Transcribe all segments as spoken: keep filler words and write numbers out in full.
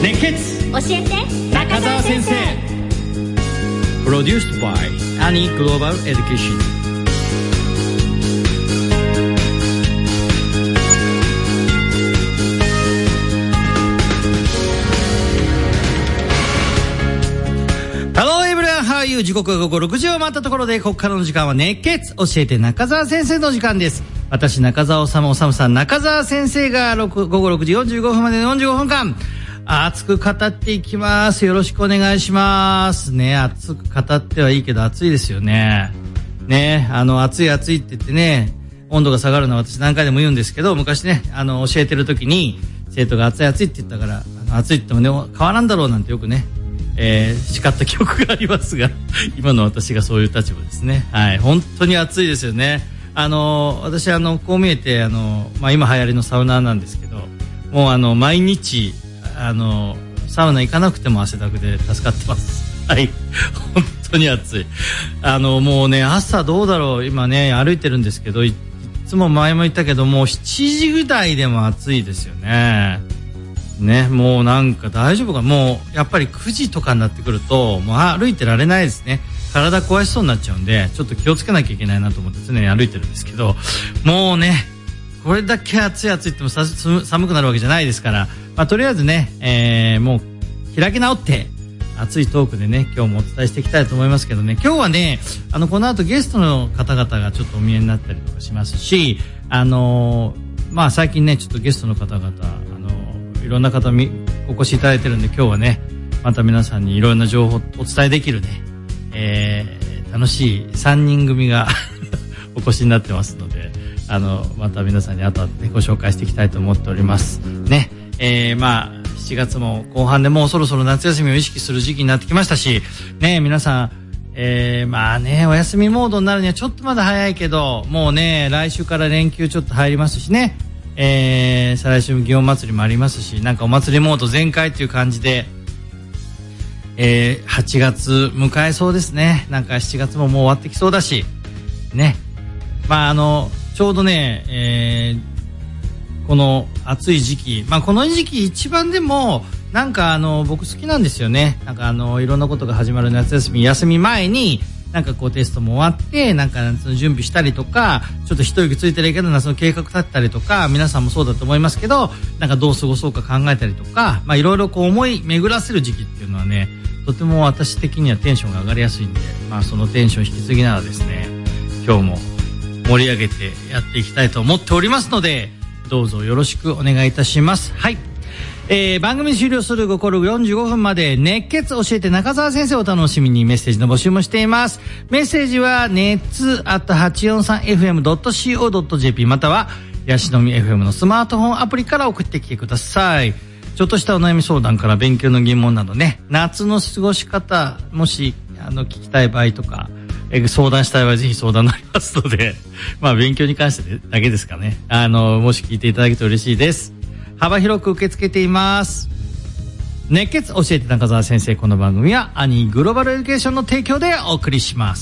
熱血教えて中澤先生。プロデュース by アニーグローバルエデュケーション。Hello everyone, how are you? 時刻が午後ろくじを回ったところで、ここからの時間は熱血教えて中澤先生の時間です。私中澤治治さん、中澤先生が午後ろくじよんじゅうごふんまでのよんじゅうごふんかん熱く語っていきます。よろしくお願いしますね。熱く語ってはいいけど暑いですよね。ね、あの暑い暑いって言ってね、温度が下がるのは私何回でも言うんですけど、昔ね、あの教えてる時に生徒が暑い暑いって言ったから、あの暑いって言ってもね変わらんだろうなんてよくね、えー、叱った記憶がありますが、今の私がそういう立場ですね。はい、本当に暑いですよね。あの私あのこう見えてあの、まあ、今流行りのサウナーなんですけど、もうあの毎日あのサウナ行かなくても汗だくで助かってます。はい、本当に暑い。あのもうね、朝どうだろう、今ね歩いてるんですけど、 い, いつも前も言ったけど、もうしちじぐらいでも暑いですよね。ね、もうなんか大丈夫か、もうやっぱりくじとかになってくるともう歩いてられないですね。体壊しそうになっちゃうんで、ちょっと気をつけなきゃいけないなと思って常に歩いてるんですけど、もうねこれだけ暑い暑いってもさ寒くなるわけじゃないですから、まあ、とりあえずね、えー、もう開き直って熱いトークでね今日もお伝えしていきたいと思いますけどね、今日はねあのこの後ゲストの方々がちょっとお見えになったりとかしますし、あのー、まあ最近ねちょっとゲストの方々、あのー、いろんな方みお越しいただいてるんで、今日はねまた皆さんにいろんな情報をお伝えできるね、えー、楽しいさんにん組がお越しになってますので、あのまた皆さんに後でご紹介していきたいと思っておりますね。えー、まあしちがつも後半でもうそろそろ夏休みを意識する時期になってきましたしね、皆さん、えー、まあねお休みモードになるにはちょっとまだ早いけど、もうね来週から連休ちょっと入りますしね、えー、再来週祇園祭りもありますし、なんかお祭りモード全開っていう感じで、えー、はちがつ迎えそうですね。なんかしちがつももう終わってきそうだしね、まああのちょうどね、えーこの暑い時期、まあこの時期一番でもなんかあの僕好きなんですよね。なんかあのいろんなことが始まる夏休み、休み前になんかこうテストも終わって、なんか夏の準備したりとか、ちょっと一息ついてるけど夏の計画立ったりとか、皆さんもそうだと思いますけど、なんかどう過ごそうか考えたりとか、まあいろいろこう思い巡らせる時期っていうのはね、とても私的にはテンションが上がりやすいんで、まあそのテンション引き継ぎながらですね、今日も盛り上げてやっていきたいと思っておりますので、どうぞよろしくお願いいたします。はい、えー、番組終了するごろよんじゅうごふんまで熱血教えて中澤先生をお楽しみに、メッセージの募集もしています。メッセージは熱 アットはちよんさんエフエムドットシーオードットジェーピー またはヤシの実 エフエム のスマートフォンアプリから送ってきてください。ちょっとしたお悩み相談から勉強の疑問などね、夏の過ごし方もしあの聞きたい場合とか相談したい場合ぜひ相談になりますので、まあ勉強に関してだけですかね。あのもし聞いていただけると嬉しいです。幅広く受け付けています。熱血教えて中澤先生、この番組はアニーグローバルエデュケーションの提供でお送りします。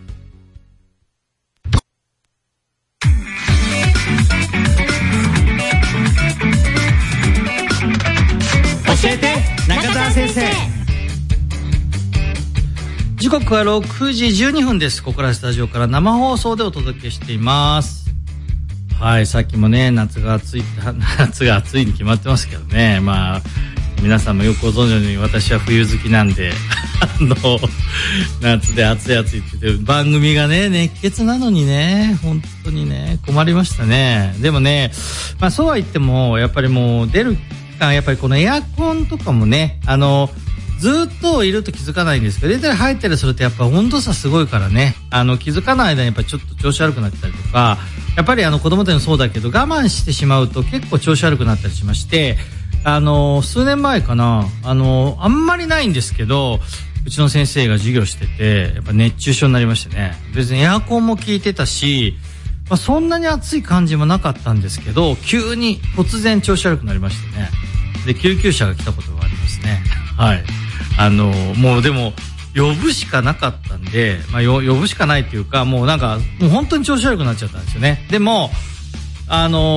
教えて中澤先生。時刻はろくじじゅうにふんです。ここからスタジオから生放送でお届けしています。はい、さっきもね夏が暑い夏が暑いに決まってますけどね、まあ皆さんもよくご存知のように私は冬好きなんであの夏で暑い暑いって言って番組がね熱血なのにね、本当にね困りましたね。でもね、まあそうは言ってもやっぱりもう出る期間、やっぱりこのエアコンとかもね、あのずっといると気づかないんですけど、出たり入ったりするとやっぱ温度差すごいからね、あの気づかない間にやっぱちょっと調子悪くなったりとか、やっぱりあの子供たちもそうだけど我慢してしまうと結構調子悪くなったりしまして、あの数年前かな、あのあんまりないんですけど、うちの先生が授業しててやっぱ熱中症になりましてね、別にエアコンも効いてたし、まあ、そんなに暑い感じもなかったんですけど、急に突然調子悪くなりましてね、で救急車が来たことがありますね。はい、あのもうでも呼ぶしかなかったんで、まあ、呼ぶしかないっていうか、もうなんかもう本当に調子悪くなっちゃったんですよね。でもあの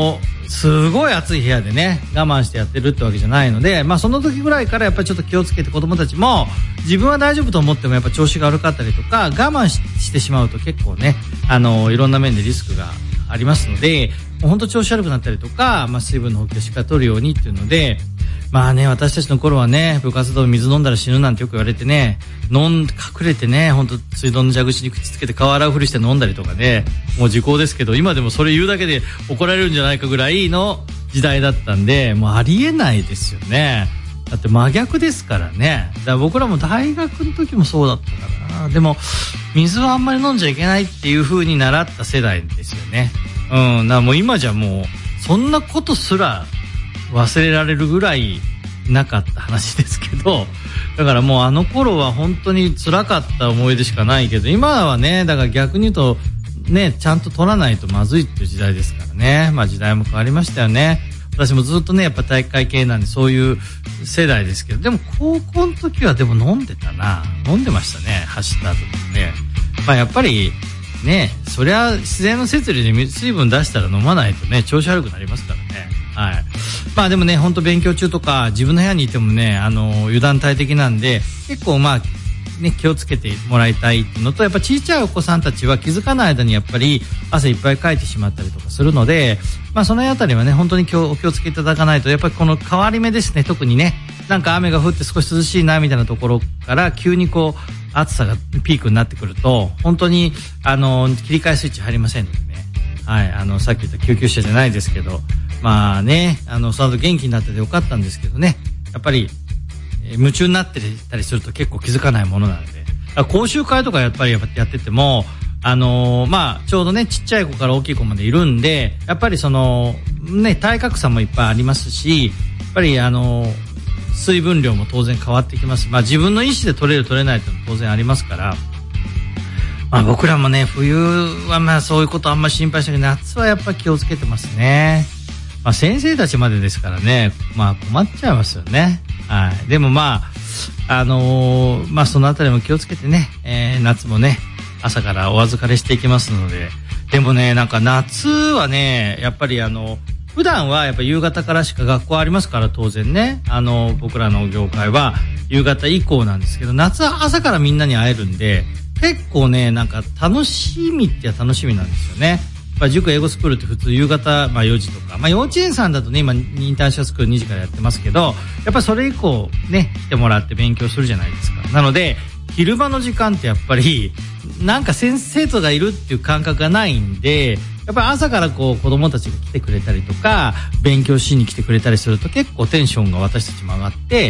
すごい暑い部屋でね我慢してやってるってわけじゃないので、まあその時ぐらいからやっぱりちょっと気をつけて、子供たちも自分は大丈夫と思ってもやっぱ調子が悪かったりとか我慢 し, してしまうと結構ねあのいろんな面でリスクがありますので、もう本当調子悪くなったりとか、まあ、水分の補給をしっかり取るようにっていうので、まあね、私たちの頃はね、部活動水飲んだら死ぬなんてよく言われてね、飲ん、隠れてね、ほんと水道の蛇口に口つけて顔洗うふりして飲んだりとかね、もう時効ですけど、今でもそれ言うだけで怒られるんじゃないかぐらいの時代だったんで、もうありえないですよね。だって真逆ですからね。だから僕らも大学の時もそうだったからな。でも、水はあんまり飲んじゃいけないっていう風に習った世代ですよね。うん、だからもう今じゃもう、そんなことすら忘れられるぐらいなかった話ですけど、だからもうあの頃は本当に辛かった思い出しかないけど、今はね、だから逆に言うとね、ちゃんと取らないとまずいっていう時代ですからね。まあ時代も変わりましたよね。私もずっとねやっぱ体育会系なんでそういう世代ですけど、でも高校の時はでも飲んでたな、飲んでましたね、走った後とかね。まあやっぱりね、そりゃ自然の摂理で水分出したら飲まないとね調子悪くなりますからね。はい。まあでもね、本当勉強中とか自分の部屋にいてもね、あの油断大敵なんで結構まあね、気をつけてもらいたいっていうのと、やっぱ小さいお子さんたちは気づかない間にやっぱり汗いっぱいかいてしまったりとかするので、まあそのあたりはね本当にお気をつけいただかないと、やっぱりこの変わり目ですね、特にね、なんか雨が降って少し涼しいなみたいなところから急にこう暑さがピークになってくると本当にあの切り替えスイッチ入りませんのでね。はい、あのさっき言った救急車じゃないですけど、まあね、あのその後元気になっててよかったんですけどね、やっぱり夢中になってたりすると結構気づかないものなので、講習会とかやっぱりやってても、あのー、まあちょうどねちっちゃい子から大きい子までいるんで、やっぱりそのね体格差もいっぱいありますし、やっぱりあのー、水分量も当然変わってきます。まあ自分の意思で取れる取れないっていうのも当然ありますから、まあ僕らもね冬はまあそういうことあんまり心配しないけど、夏はやっぱり気をつけてますね。まあ先生たちまでですからね、まあ困っちゃいますよね。はい。でもまあ、あのー、まあそのあたりも気をつけてね、えー、夏もね、朝からお預かりしていきますので。でもね、なんか夏はね、やっぱりあの、普段はやっぱ夕方からしか学校ありますから当然ね、あの、僕らの業界は夕方以降なんですけど、夏は朝からみんなに会えるんで、結構ね、なんか楽しみって楽しみなんですよね。まあ、塾英語スクールって普通夕方、まあ、よじとか、まあ、幼稚園さんだとね今インターンシャルスクールにじからやってますけど、やっぱりそれ以降ね来てもらって勉強するじゃないですか。なので昼間の時間ってやっぱりなんか先生徒がいるっていう感覚がないんで、やっぱり朝からこう子供たちが来てくれたりとか勉強しに来てくれたりすると結構テンションが私たちも上がって、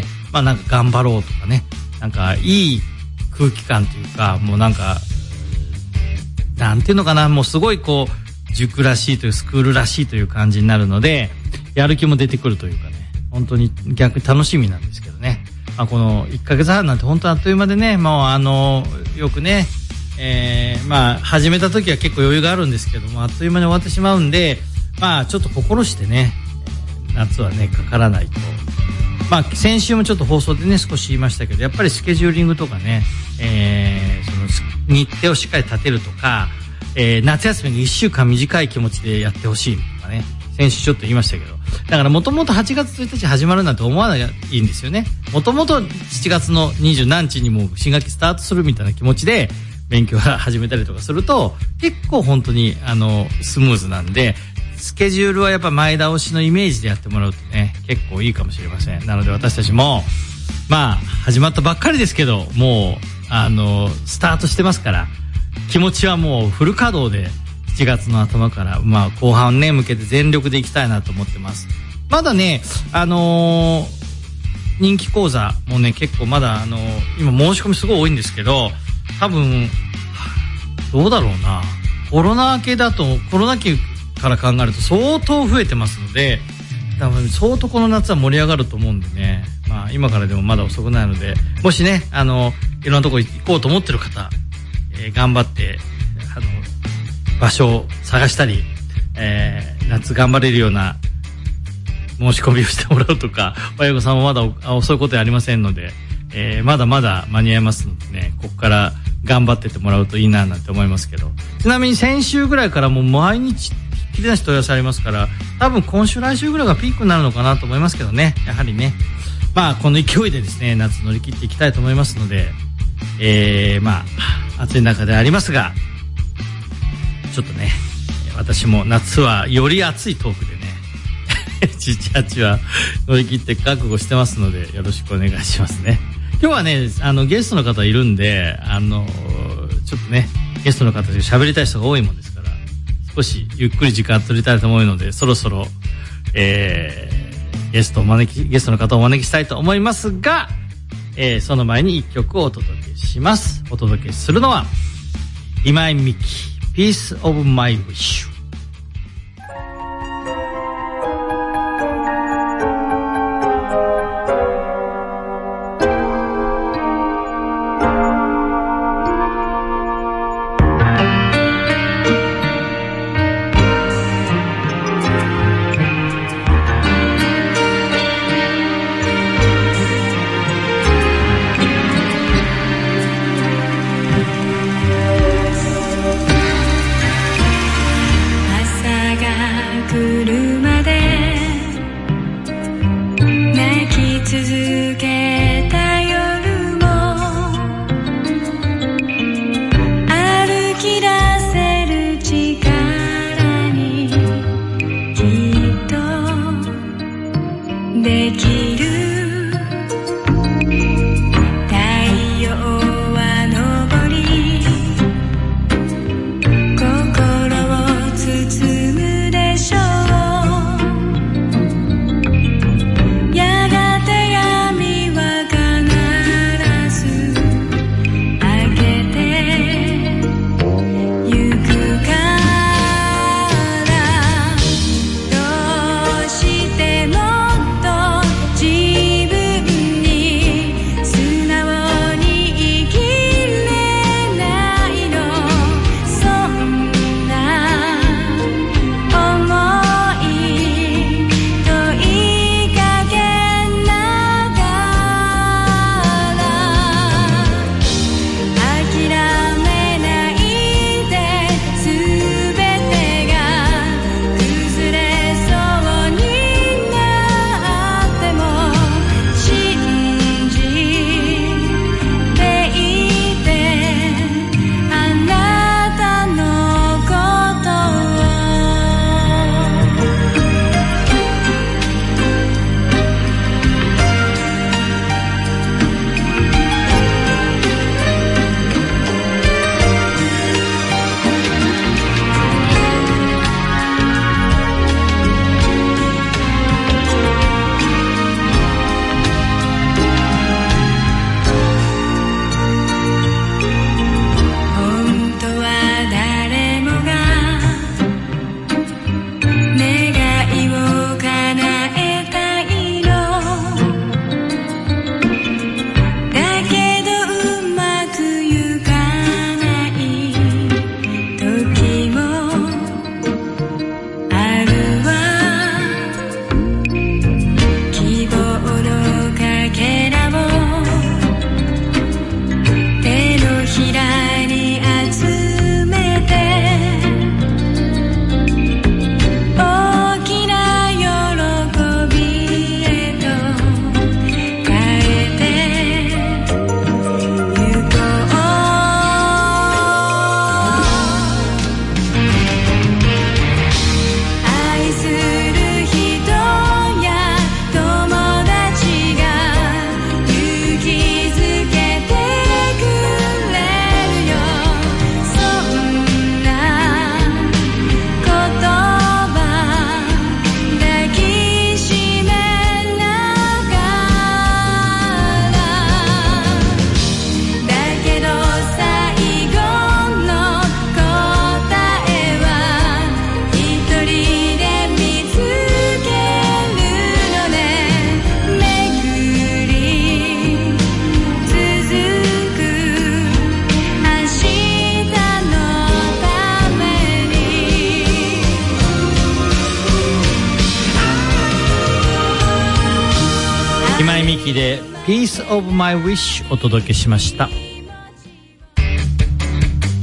まあなんか頑張ろうとかね、なんかいい空気感というか、もうなんかなんていうのかな、もうすごいこう塾らしいというスクールらしいという感じになるので、やる気も出てくるというかね、本当に逆に楽しみなんですけどね。まあ、このいっかげつはんなんて本当あっという間でね、もうあのよくね、えー、まあ始めた時は結構余裕があるんですけども、あっという間に終わってしまうんで、まあちょっと心してね夏はねかからないと。まあ先週もちょっと放送でね少し言いましたけど、やっぱりスケジューリングとかね、えー、その日程をしっかり立てるとか、えー、夏休みにいっしゅうかん短い気持ちでやってほしいとかね、先週ちょっと言いましたけど、だからもともとはちがつついたち始まるなんて思わないいいんですよね。もともとしちがつのにじゅうなんにちにも新学期スタートするみたいな気持ちで勉強を始めたりとかすると結構本当にあのスムーズなんで、スケジュールはやっぱ前倒しのイメージでやってもらうとね結構いいかもしれません。なので私たちもまあ始まったばっかりですけど、もうあのスタートしてますから気持ちはもうフル稼働でしちがつの頭からまあ後半ね向けて全力でいきたいなと思ってます。まだねあのー、人気講座もね結構まだあのー、今申し込みすごい多いんですけど、多分どうだろうな、コロナ明けだとコロナ期から考えると相当増えてますので、多分相当この夏は盛り上がると思うんでね、まあ今からでもまだ遅くないので、もしねあのいろんなとこ行こうと思ってる方、えー、頑張ってあの場所を探したり、えー、夏頑張れるような申し込みをしてもらうとか、親御さんもまだ遅いことはありませんので、えー、まだまだ間に合いますのでね、ここから頑張ってってもらうといいななんて思いますけど、ちなみに先週ぐらいからもう毎日きりなし問い合わせありますから、多分今週来週ぐらいがピークになるのかなと思いますけどね。やはりね、まあこの勢いでですね、夏乗り切っていきたいと思いますので、えー、まあ暑い中でありますが、ちょっとね、私も夏はより暑いトークでねじゅうはちは乗り切って覚悟してますので、よろしくお願いしますね。今日はね、あのゲストの方いるんで、あのちょっとね、ゲストの方で喋りたい人が多いもんですから、少しゆっくり時間取りたいと思うので、そろそろ、えー、ゲストを招きゲストの方をお招きしたいと思いますが、えー、その前にいっきょくをお届けします。お届けするのは今井美樹、Piece of My Wish。今井美樹で Piece of My Wish お届けしました。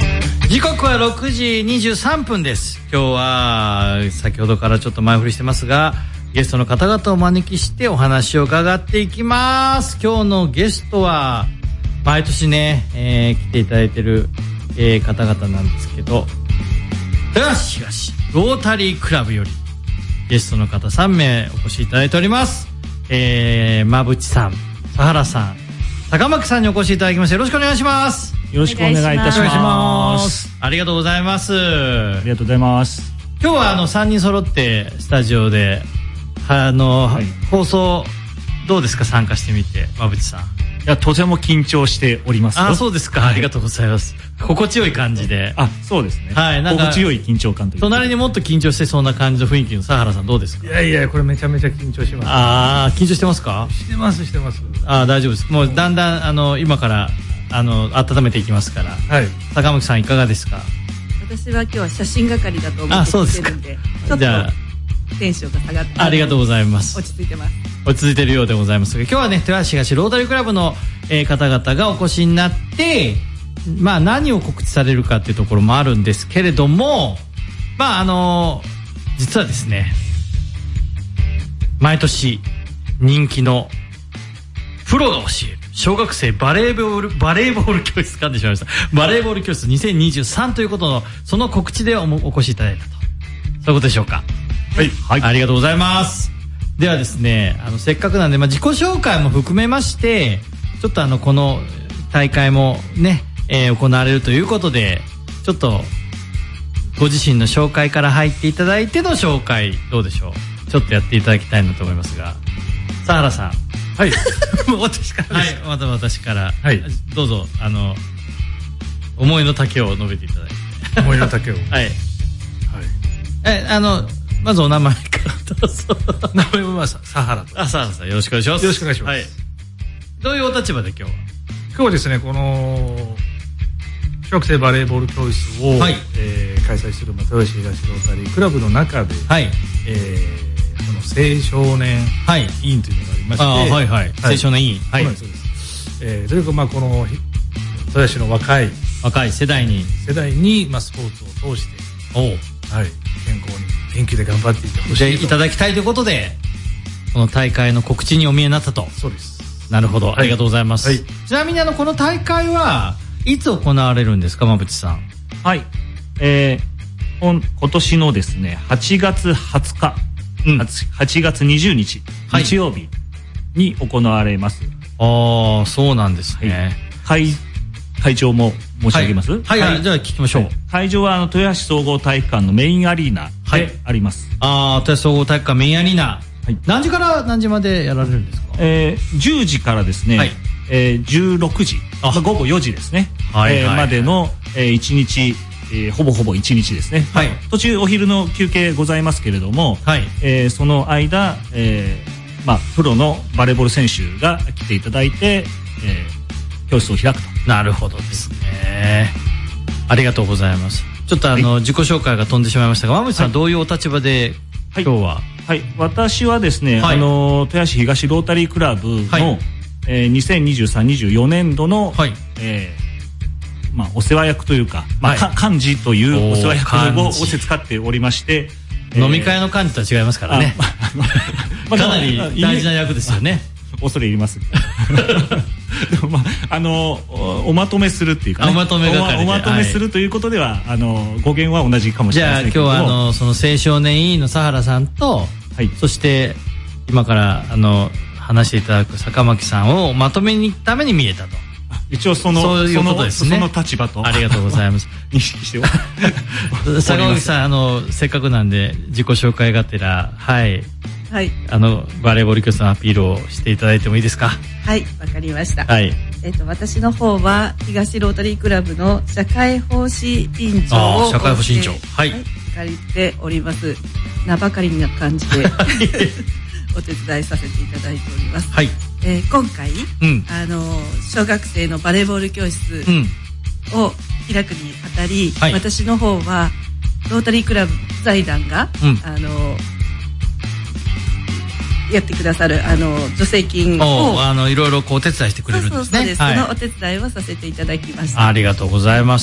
時刻はろくじにじゅうさんぷんです。今日は先ほどからちょっと前振りしてますが、ゲストの方々をお招きしてお話を伺っていきます。今日のゲストは毎年ね、えー、来ていただいてる、えー、方々なんですけど、豊橋東ロータリークラブよりゲストの方さんめいお越しいただいております。えー、馬淵さん、佐原さん、坂巻さんにお越しいただきまして、よろしくお願いします。 よろしくお願いいたします。 ありがとうございます。ありがとうございます。 今日はあのさんにん揃ってスタジオであの、はい、放送どうですか、参加してみて。馬淵さん。いや、とても緊張しておりますよ。 あ、そうですか、はい、ありがとうございます。心地よい感じで。 あ、そうですね。 はい、 なんか心地よい緊張感という。 隣にもっと緊張してそうな感じの雰囲気の佐原さんどうですか。 いやいや、これめちゃめちゃ緊張します。 ああ、緊張してますか。 してますしてます。 ああ、大丈夫です。もうだんだんあの今からあの温めていきますから。はい。坂巻さんいかがですか。 私は今日は写真係だと思って来てるんで、ちょっとテンションが下がって。 ありがとうございます。 落ち着いてます。 落ち着いてるようでございますが、今日はね、豊橋東ロータリークラブの、えー、方々がお越しになって、まあ何を告知されるかっていうところもあるんですけれども、まああのー、実はですね、毎年人気のプロが教える小学生バレーボールバレーボール教室噛んでしまいましたバレーボール教室にせんにじゅうさんということのその告知で お, お越しいただいたと、そういうことでしょうか。 はい、はい、 ありがとうございます。ではですね、あのせっかくなんで、まあ、自己紹介も含めましてちょっとあのこの大会もね、えー、行われるということで、ちょっとご自身の紹介から入っていただいての紹介どうでしょう。ちょっとやっていただきたいなと思いますが、佐原さん。 はい。 私から。はい。また私から。 はい。 どうぞ、あの、思いの丈を述べていただいて。 思いの丈を。 はい。はい。え、あの、まずお名前からどうぞ。 名前は佐原と。 あ、佐原さん、よろしくお願いします。 よろしくお願いします。はい。 どういうお立場で今日は。 今日はですね、この、小学生バレーボール教室を、はい、えー、開催する豊橋東ロータリークラブの中で、はい、えー、この青少年委員というのがありまして、 はい、あ、はいはい、青少年委員、 はい、そうです。えー、というかまあこの豊橋の若い若い世代に世代にまあスポーツを通して、お、はい、健康に元気で頑張っていってほしいいただきたいということで、この大会の告知にお見えになったと。 そうです。 なるほど、はい、ありがとうございます。はい、ちなみにあのこの大会はいつ行われるんですか、馬淵さん。 はい、えー、今年のですねはちがつはつか、うん、はちがつにじゅうにち、はい、日曜日に行われます。 ああ、そうなんですね。 はい、会会場も申し上げます。 はい、はいはい、じゃあ聞きましょう。はい、 会場はあの豊橋総合体育館のメインアリーナであります。 はい、ああ、豊橋総合体育館メインアリーナ。はい、何時から何時までやられるんですか。 えー、じゅうじからですね、はい、えー、じゅうろくじ、まあ、ごごよじですね、はいはいはい、えー、までの、えー、いちにち、えー、ほぼほぼいちにちですね、はい、途中お昼の休憩ございますけれども、はい、えー、その間、えーまあ、プロのバレーボール選手が来ていただいて、えー、教室を開くと。 なるほどですね。ありがとうございます。ちょっとあの、はい、自己紹介が飛んでしまいましたが、馬淵さん、はい、どういうお立場で、はい、今日は。 はい、私はですね、はい、あの豊橋東ロータリークラブの、はい、えー、にせんにじゅうさん、にじゅうよねんどの、はい、えーまあ、お世話役というか、まあ、はい、幹事というお世話役を仰せつかっておりまして、 飲み会の幹事とは違いますからね。かなり大事な役ですよね。 恐れ入ります。まあ、あのおまとめするっていうか、ね、 おまとめ係でお, おまとめするということでは、はい、あの語源は同じかもしれませんけども、 じゃあ今日はあのその青少年委員の佐原さんと、はい、そして今からあの話していただく坂巻さんをまとめに行くために見えたと。 一応そのそういうことですね。 その立場とありがとうございます認識して坂巻さん、あのせっかくなんで自己紹介がてら、はい、 はい、 あのバレーボール教室のアピールをしていただいてもいいですか。 はい、わかりました。 はい、 えっと私の方は東ロータリークラブの社会奉仕委員長を社会奉仕委員長、はい、 借りております。名ばかりな感じでお手伝いさせていただいております。はい、えー、今回、うん、あの小学生のバレーボール教室を開くにあたり、うん、私の方はロータリークラブ財団が、うん、あのやってくださるあの助成金をあのいろいろこうお手伝いしてくれるんですね。 そうそうです、はい、そのお手伝いをさせていただきました。 ありがとうございます。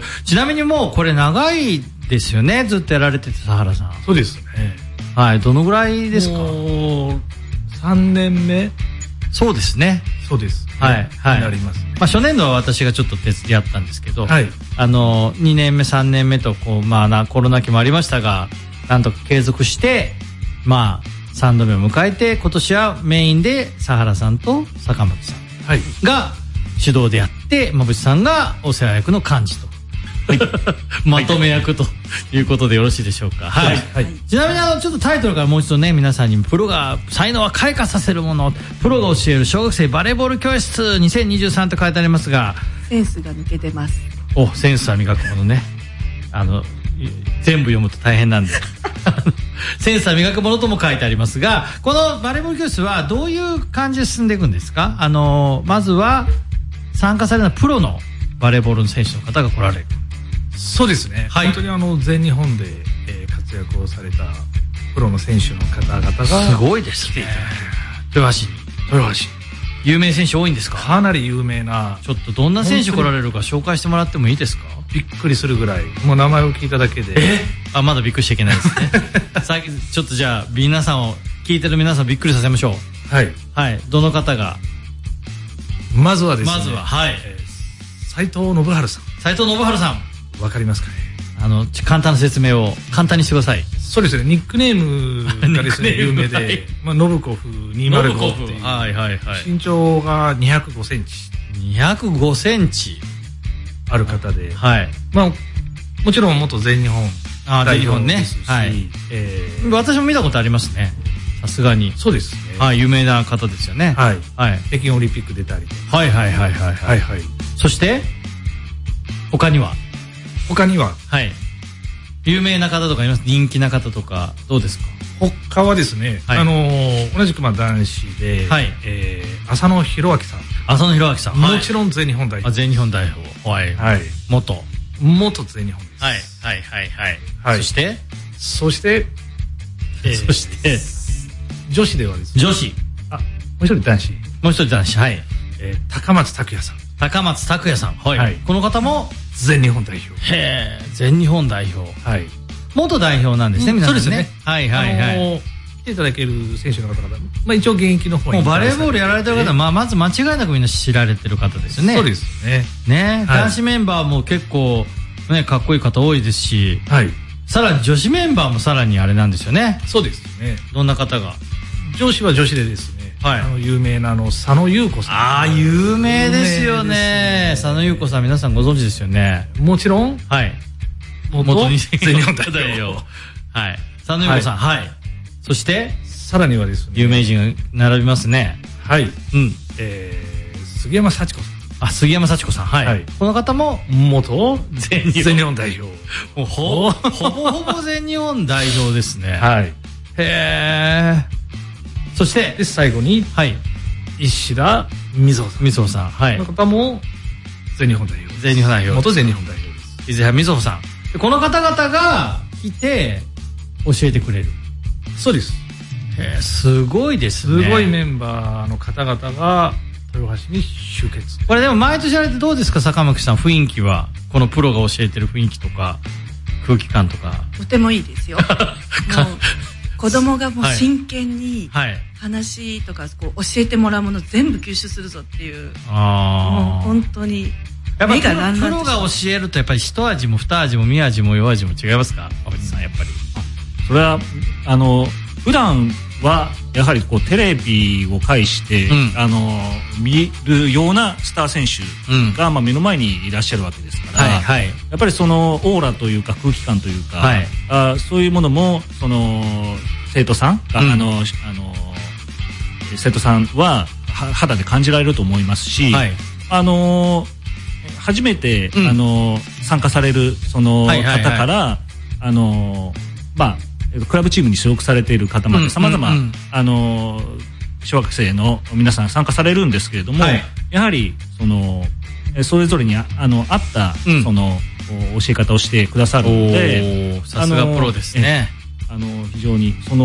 ちなみにもうこれ長いですよね、ずっとやられてて佐原さん。 そうですね。 はい、どのぐらいですか？ もうさんねんめ。 そうですね。 そうです。 はいはい。 なりますね。 まあ初年度は私がちょっと手伝いやったんですけど、 はい、 あのにねんめさんねんめとこうまあなコロナ期もありましたが、なんとか継続してまあさんどめを迎えて、今年はメインで佐原さんと坂本さんが主導でやって、馬渕さんがお世話役の幹事と、はい、まとめ役ということでよろしいでしょうか。はい、はい、ちなみにあのちょっとタイトルからもう一度ね、皆さんにプロが才能は開花させるもの、プロが教える小学生バレーボール教室にせんにじゅうさんと書いてありますが、 センスが抜けてます。 お、センスは磨くものね。あの全部読むと大変なんでセンスは磨くものとも書いてありますが、このバレーボール教室はどういう感じで進んでいくんですか？あのまずは参加されるのはプロのバレーボールの選手の方が来られる。 そうですね、はい、本当にあの全日本で、えー、活躍をされたプロの選手の方々がすごいですね。豊橋に豊橋有名選手多いんですか？ かなり有名な。 ちょっとどんな選手来られるか紹介してもらってもいいですか？ びっくりするぐらい、もう名前を聞いただけで。 えあ、まだびっくりしちゃいけないですねさっきちょっとじゃあ皆さんを聞いてる皆さんびっくりさせましょう。はいはい。どの方が？ まずはですね、 まずははい、 えー、斉藤信治さん。 斉藤信治さん、 わかりますかね？ あの簡単な説明を簡単にしてください。 そうですね、ニックネームがですね有名で、まあ、ノブコフにひゃくごっていう、 はいはいはい、 身長がにひゃくごセンチにひゃくごセンチある方で、 はい、 まあもちろん元全日本代表ですし、 ね、はい、えー、私も見たことありますね、さすがに。 そうですね、 はい、有名な方ですよね。 はい、はい、北京オリンピック出たり、 はいはいはいはいはいはい。そして他には他にははい有名な方とかいます？人気な方とかどうですか？ 他はですね、はい、あのー、同じくまあ男子で、はい、えー、浅野博明さん。 浅野博明さん、 もちろん全日本代表。 あ、全日本代表、はい、はい、元元全日本です。 はいはいはいはい、はい、そしてそして、 えー、そして女子ではですね、 女子、 あ、もう一人男子、 もう一人男子、はい、 えー、高松拓也さん。 高松拓也さん、はい、はい、この方も全日本代表。 へえ、全日本代表、はい、元代表なんですね、皆さんね。そうですね、はいはいはい、あのー、 来ていただける選手の方々、まあ、一応現役の方にもうバレーボールやられてる方は、まあ、まず間違いなくみんな知られてる方ですよね。 そうですね。 ね、はい、男子メンバーも結構、ね、かっこいい方多いですし、はい、さらに女子メンバーもさらにあれなんですよね。 そうですね。 どんな方が？ 女子は女子でですね、はい、あの有名なあの佐野優子さん。 ああ、有名ですよね。佐野優子さん、皆さんご存知ですよね。 もちろん、 はい、元全日本代表、はい、佐野優子さん、はい、はい、そしてさらにはですね、 有名人が並びますね。 はい、うん、えー、杉山幸子さん。 あ、杉山幸子さん、はい、はい、この方も元全日本代表。 もうほほぼほぼ全日本代表ですね。はい、へえ。そしてで最後に、はい、石田瑞穂さん。 瑞穂さん、はい、 この方も全日本代表。 全日本代表。 元全日本代表です。 石田瑞穂さん。でこの方々が来て教えてくれる。 そうです。 へえ、すごいですね。 すごいメンバーの方々が豊橋に集結。 これでも毎年やられてどうですか、坂巻さん、雰囲気は。このプロが教えてる雰囲気とか空気感とか。 とてもいいですよ。もう子供がもう真剣に話とかこう教えてもらうもの全部吸収するぞっていう、もう本当にやっぱりプロが教えるとやっぱり一味も二味も三味も四味も違いますか、馬渕さん。やっぱりそれはあの普段はやはりこうテレビを介して、うん、あの見るようなスター選手が、うん、まあ、目の前にいらっしゃるわけですから、はいはい、やっぱりそのオーラというか空気感というか、はい、あそういうものもその生徒さんが、うん、あのあの生徒さんは肌で感じられると思いますし、はい、あの初めて、うん、あの参加されるその方から、あのまあクラブチームに所属されている方までさまざま小学生の皆さん参加されるんですけれども、はい、やはりそのそれぞれに あ, あの合った、うん、その教え方をしてくださるので、 さすがプロですね。 あの非常にその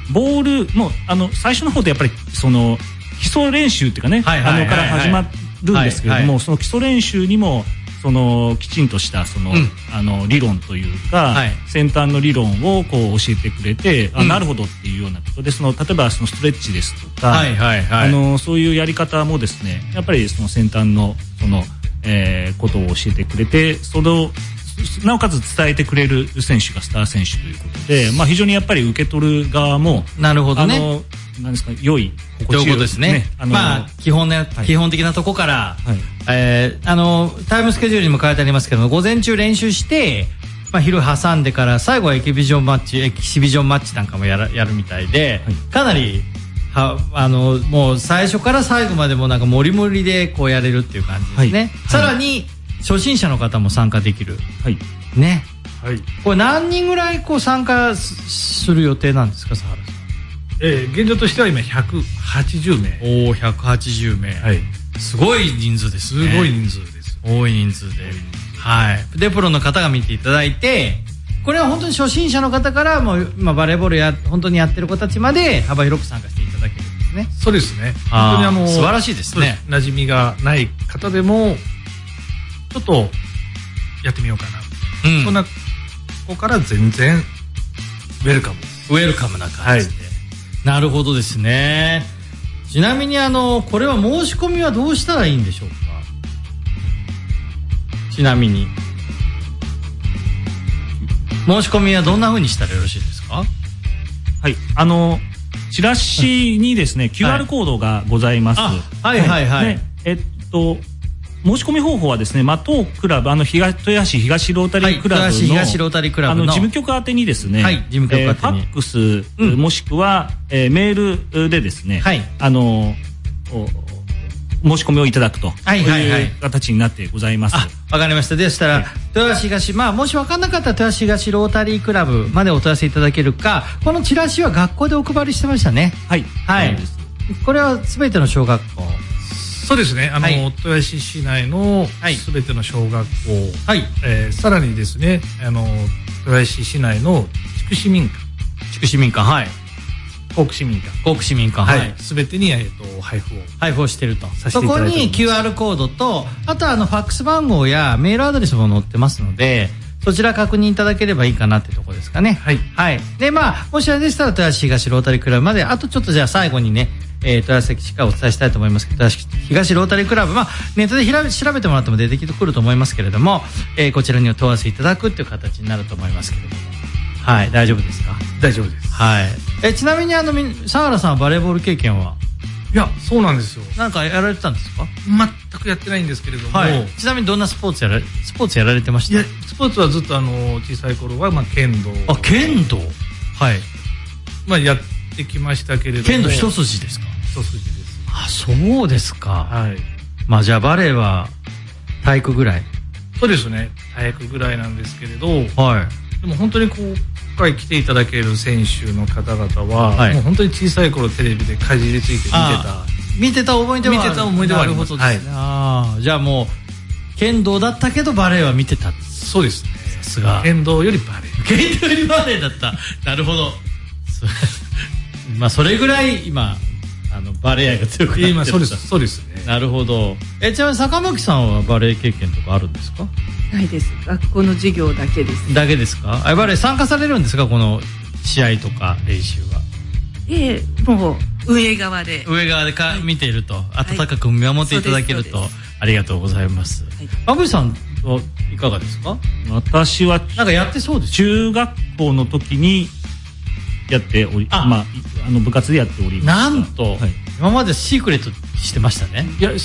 ボールもあの最初の方でやっぱりその基礎練習っていうかね、あのから始まるんですけれども、はいはい、その基礎練習にもそのきちんとしたその、うん、あの理論というか、はい、先端の理論をこう教えてくれて、うん、あなるほどっていうようなことで、その例えばそのストレッチですとか、はいはいはい、あのそういうやり方もですね、やっぱりその先端のその、えー、ことを教えてくれて、そのなおかつ伝えてくれる選手がスター選手ということで、まあ、非常にやっぱり受け取る側もなるほどね、 あのなんですか、良い心地よいですね。あのまあ基本ね、はい、基本的なとこから、はい、えー、あのタイムスケジュールにも書いてありますけど、午前中練習して、まあ、昼挟んでから最後はエキビジョンマッチ、エキシビジョンマッチなんかもやるやるみたいで、はい、かなりはあのもう最初から最後までもなんかモリモリでこうやれるっていう感じですね。はい、さらに初心者の方も参加できる。はい、ね。はい。これ何人ぐらいこう参加する予定なんですか、佐原さん。 えー、現状としては今ひゃくはちじゅうめい。 おお、ひゃくはちじゅうめい。はい。すごい人数ですね。 すごい人数です。 多い人数で。はい。で、プロの方が見ていただいて、これは本当に初心者の方からもう、まあ、バレーボールや本当にやってる子たちまで幅広く参加していただけるんですね。 そうですね。本当にあの素晴らしいですね。 馴染みがない方でもちょっとやってみようかな。うん。そんな子から全然ウェルカム。 ウェルカムな感じで。はい、なるほどですね。ちなみにあのこれは申し込みはどうしたらいいんでしょうか。ちなみに申し込みはどんな風にしたらよろしいですか。 はい、あのチラシにですね、はい、キューアール コードがございます。 はいはいはい、 ね、えっと申し込み方法はですね、まあ、当クラブ、あの東豊橋東ロータリークラブの、はい、 東ロータリークラブのあの事務局宛てにですね、はい、事務局宛てに、えー、ファックス、うん、もしくは、えー、メールでですね、はい、あの申し込みをいただくという形になってございます。 わかりました。でしたら、はい、豊橋東、まあもし分かんなかったら豊橋東ロータリークラブまでお問い合わせいただけるか、このチラシは学校でお配りしてましたね。はい、はい、これはすべての小学校。 そうですね。あの、はい、豊橋市内のすべての小学校、はい、えー、さらにですね、あの豊橋市内の地区市民館、 地区市民館、はい、 校区市民館、 校区市民館、はい、 すべてにえっと配布を配布をしていると。そこに キューアール コードと、あとはあのファックス番号やメールアドレスも載ってますので、そちら確認いただければいいかなってところですかね。はい、はい。で、まあもしあれでしたら豊橋東ロータリークラブまで、あとちょっとじゃあ最後にね。えー、豊橋市からお伝えしたいと思いますけど、東ロータリークラブ、まあ、ネットで調べてもらっても出てくると思いますけれども、えー、こちらにお問い合わせいただくっていう形になると思いますけれども、はい、大丈夫ですか。 大丈夫です。 はい。えちなみにあの佐原さんはバレーボール経験は。 いや、そうなんですよ。 なんかやられてたんですか。 全くやってないんですけれども、 はい、ちなみにどんなスポーツやらスポーツやられてました。 いや、スポーツはずっとあの小さい頃はまあ剣道。 あ、剣道。はい。 まあやってきましたけれども。 剣道一筋ですか。 一筋です。 あ、そうですか。 はい。 まあじゃあバレーは体育ぐらい。 そうですね。体育ぐらいなんですけれど、はい。でも本当にこう今回来ていただける選手の方々は、はい、もう本当に小さい頃テレビでかじりついて見てた、 見てた思い出はある。 見てた思い出はあるほどですね。 はい、ああ、じゃあもう剣道だったけどバレーは見てた。 そうですね。 さすが。 剣道よりバレー。 剣道よりバレーだった。なるほど。まあそれぐらい今。あのバレー愛が強くなってる。 今そうですそうですね。 なるほど。えちなみに坂巻さんはバレー経験とかあるんですか。 ないです。学校の授業だけです。 だけですか。あバレー参加されるんですか、この試合とか練習は。 ええ、もう上側で上側でか、はい、見ていると温かく見守っていただけると、はい、ありがとうございます。阿部、はい、さんはいかがですか。 私はなんかやってそうです。 中学校の時にやっており、あ、まあ、あの部活でやっております。 なんと、はい、今までシークレットしてましたね。いや、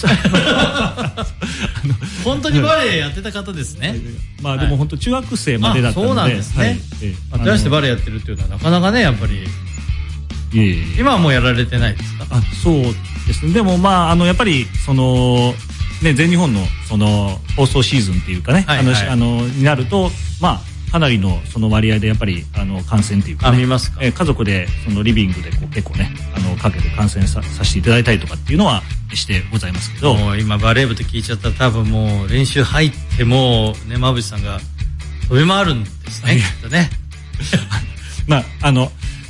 本当にバレエやってた方ですね。 まあでも本当中学生までだったので、 そうなんですね。はい、まあ、してバレエやってるっていうのはなかなかね、やっぱり。いえいえ、今はもうやられてないですか。 あ、そうですね。でもまああのやっぱりそのね、全日本のその放送シーズンっていうかね、はいはい、あのあのになるとまあ。かなりのその割合でやっぱりあの感染っていうか、ね、 あ見ますか。 えー、家族でそのリビングでこう結構ねあのかけて感染 さ, させていただいたりとかっていうのはしてございますけど、 もう今バレー部って聞いちゃったら多分もう練習入ってもね馬淵さんが飛び回るんですね。きっとね。 まああの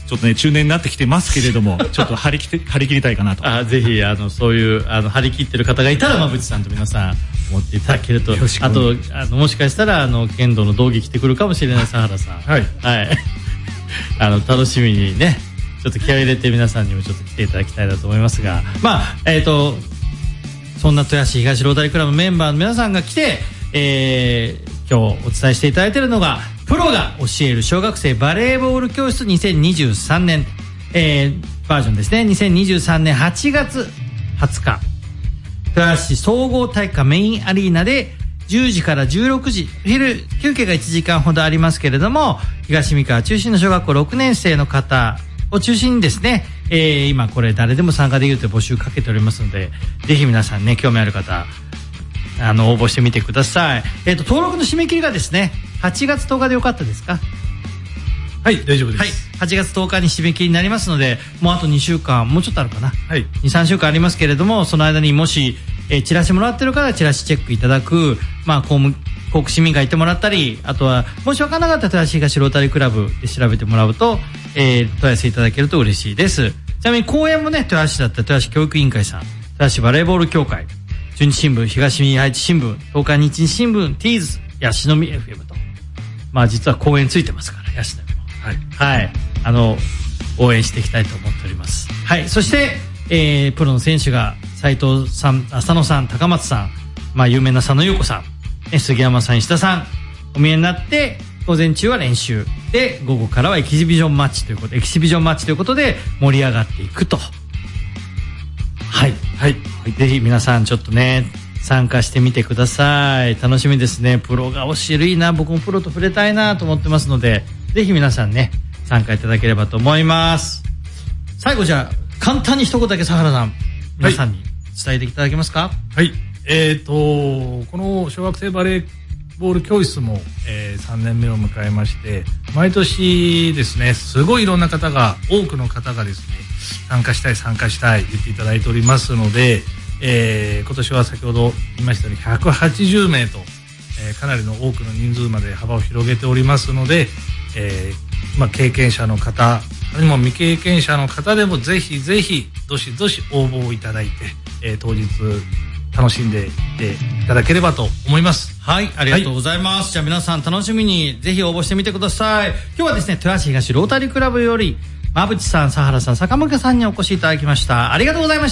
ちょっとね中年になってきてますけれどもちょっと張り切って張り切りたいかなと。 あ、ぜひあのそういうあの張り切ってる方がいたら馬淵さんと皆さん思っていただけると、あとあのもしかしたらあの剣道の道着着てくるかもしれない佐原さん、はいはい、あの楽しみにねちょっと気合い入れて皆さんにもちょっと来ていただきたいなと思いますが、まあえっとそんな豊橋東ロータリークラブメンバーの皆さんが来て、えー、今日お伝えしていただいているのがプロが教える小学生バレーボール教室にせんにじゅうさんねん、えー、バージョンですね。にせんにじゅうさんねんはちがつはつか豊橋総合体育館メインアリーナでじゅうじからじゅうろくじ、昼休憩がいちじかんほどありますけれども、東三河中心の小学校ろくねん生の方を中心にですね、えー、今これ誰でも参加できるという募集かけておりますので、ぜひ皆さんね興味ある方あの応募してみてください。えっと登録の締め切りがですねはちがつとおかでよかったですか？ はい、大丈夫です、はい、 はちがつとおかに締め切りになりますので、もうあとにしゅうかんもうちょっとあるかな、はい、にさんしゅうかんありますけれども、その間にもし、えー、チラシもらってる方はチラシチェックいただく、まあ公務航空市民会行ってもらったり、あとはもし分からなかったら豊橋東ロータリークラブで調べてもらうと、えー、問い合わせいただけると嬉しいです。ちなみに講演もね、豊橋だったら豊橋教育委員会さん、豊橋バレーボール協会、中日新聞、東三愛知新聞、東海日日新聞、ティーズ、ヤシの実 エフエム と、まあ実は講演ついてますから、ヤシの実も。はい。はい。あの、応援していきたいと思っております。はい。そして、えー、プロの選手が、斉藤さん、浅野さん、高松さん、まあ有名な佐野優子さん、ね、杉山さん、石田さん、お見えになって、午前中は練習。で、午後からはエキシビジョンマッチということで、エキシビジョンマッチということで盛り上がっていくと。はい。はい。ぜひ皆さんちょっとね、参加してみてください。楽しみですね。プロが教えるいいな、僕もプロと触れたいなと思ってますので、ぜひ皆さんね、参加いただければと思います。最後じゃあ、簡単に一言だけ佐原さん、皆さんに伝えていただけますか？ はい。えっと、この小学生バレーボール教室も、えー、さんねんめを迎えまして、毎年ですね、すごいいろんな方が、多くの方がですね、参加したい参加したい言っていただいておりますので、えー、今年は先ほど言いましたようにひゃくはちじゅうめいと、えー、かなりの多くの人数まで幅を広げておりますので、えーまあ、経験者の方、あるいは未経験者の方でもぜひぜひどしどし応募をいただいて、えー、当日楽しんでいっていただければと思います。 はい、ありがとうございます。はい、じゃあ皆さん楽しみにぜひ応募してみてください。今日はですね、豊橋東ロータリークラブより馬淵さん、佐原さん、坂本さんにお越しいただきました。ありがとうございました。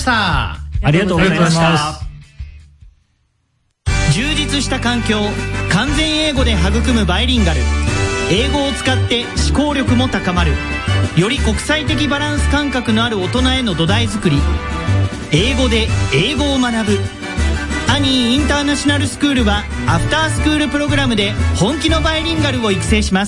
ありがとうございました。 充実した環境、完全英語で育むバイリンガル。英語を使って思考力も高まる。より国際的バランス感覚のある大人への土台作り。英語で英語を学ぶ。アニーインターナショナルスクールはアフタースクールプログラムで本気のバイリンガルを育成します。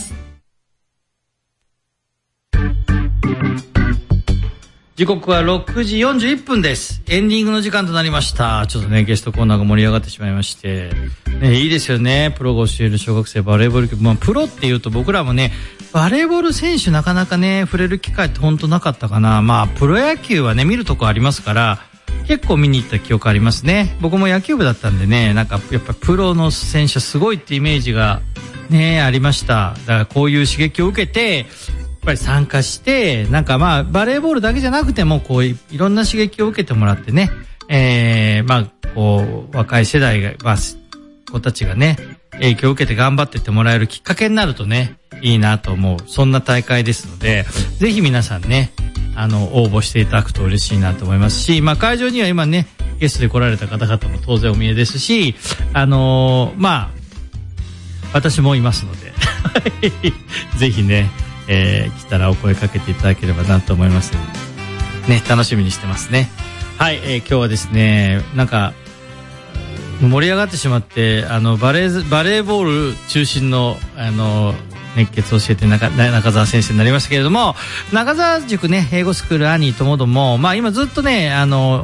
時刻はろくじよんじゅういっぷんです。エンディングの時間となりました。ちょっとね、ゲストコーナーが盛り上がってしまいまして。ね、いいですよね。プロが教える小学生バレーボール教室。まあ、プロっていうと僕らもね、バレーボール選手なかなかね、触れる機会って本当なかったかな。まあ、プロ野球はね、見るとこありますから、結構見に行った記憶ありますね。僕も野球部だったんでね、なんかやっぱプロの選手すごいってイメージがね、ありました。だからこういう刺激を受けて、やっぱり参加して、なんかまあ、バレーボールだけじゃなくても、こうい、いろんな刺激を受けてもらってね、えー、まあ、こう、若い世代が、まあ、子たちがね、影響を受けて頑張ってってもらえるきっかけになるとね、いいなと思う。そんな大会ですので、ぜひ皆さんね、あの、応募していただくと嬉しいなと思いますし、まあ、会場には今ね、ゲストで来られた方々も当然お見えですし、あのー、まあ、私もいますので、ぜひね、えー、来たらお声かけていただければなと思います。ね、楽しみにしてますね。はい、えー、今日はですね、なんか、盛り上がってしまって、あの、バレー、バレーボール中心の、あの、熱血を教えて中、中澤先生になりましたけれども、中澤塾ね、英語スクール兄ともども、まあ今ずっとね、あの、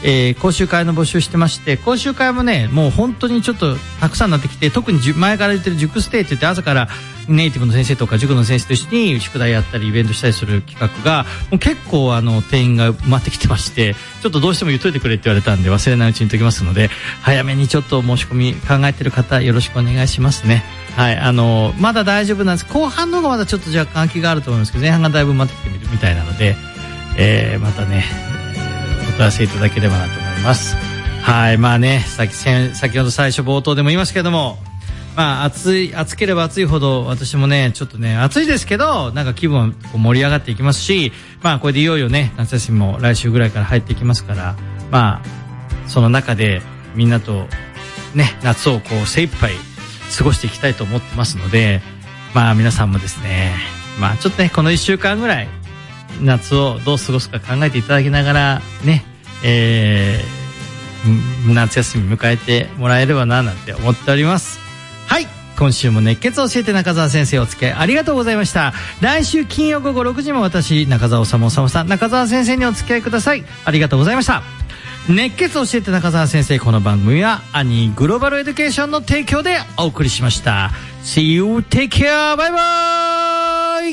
えー、講習会の募集してまして、講習会もねもう本当にちょっとたくさんなってきて、特に前から言ってる塾ステイって言って朝からネイティブの先生とか塾の先生と一緒に宿題やったりイベントしたりする企画がもう結構あの定員が埋まってきてまして、ちょっとどうしても言っといてくれって言われたんで忘れないうちに言っときますので、早めにちょっと申し込み考えてる方よろしくお願いしますね。はい、あのまだ大丈夫なんです。後半の方がまだちょっと若干空きがあると思いますけど、前半がだいぶ埋まってきてみるみたいなので、えー、またねお問い合わせいただければなと思います。はい、まあね、先先ほど最初冒頭でも言いましたけども、まあ暑い暑ければ暑いほど私もねちょっとね暑いですけどなんか気分はこう盛り上がっていきますし、まあこれでいよいよね夏休みも来週ぐらいから入っていきますから、まあその中でみんなとね夏をこう精一杯過ごしていきたいと思ってますので、まあ皆さんもですね、まあちょっとねこのいっしゅうかんぐらい夏をどう過ごすか考えていただきながらね、えー、夏休み迎えてもらえればななんて思っております。はい、今週も熱血教えて中澤先生お付き合いありがとうございました。来週金曜午後ろくじも私中澤修修さん中澤先生にお付き合いください。ありがとうございました。熱血教えて中澤先生、この番組はアニーグローバルエデュケーションの提供でお送りしました。 See you, take care, bye bye.